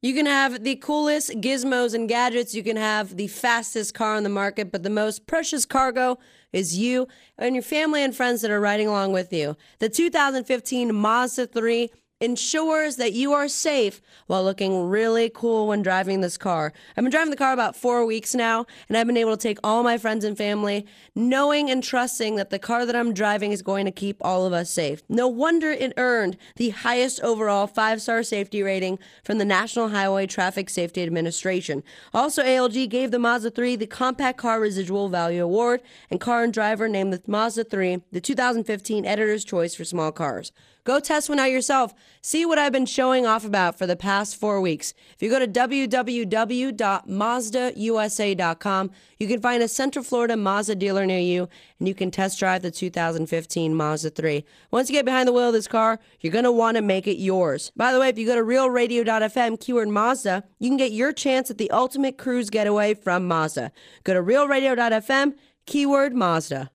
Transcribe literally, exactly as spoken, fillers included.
You can have the coolest gizmos and gadgets. You can have the fastest car on the market, but the most precious cargo is you and your family and friends that are riding along with you. The two thousand fifteen Mazda three ensures that you are safe while looking really cool when driving this car. I've been driving the car about four weeks now, and I've been able to take all my friends and family, knowing and trusting that the car that I'm driving is going to keep all of us safe. No wonder it earned the highest overall five-star safety rating from the National Highway Traffic Safety Administration. Also, A L G gave the Mazda three the Compact Car Residual Value Award, and Car and Driver named the Mazda three the two thousand fifteen Editor's Choice for Small Cars. Go test one out yourself. See what I've been showing off about for the past four weeks. If you go to w w w dot mazda u s a dot com, you can find a Central Florida Mazda dealer near you, and you can test drive the two thousand fifteen Mazda three. Once you get behind the wheel of this car, you're going to want to make it yours. By the way, if you go to real radio dot f m, keyword Mazda, you can get your chance at the ultimate cruise getaway from Mazda. Go to real radio dot f m, keyword Mazda.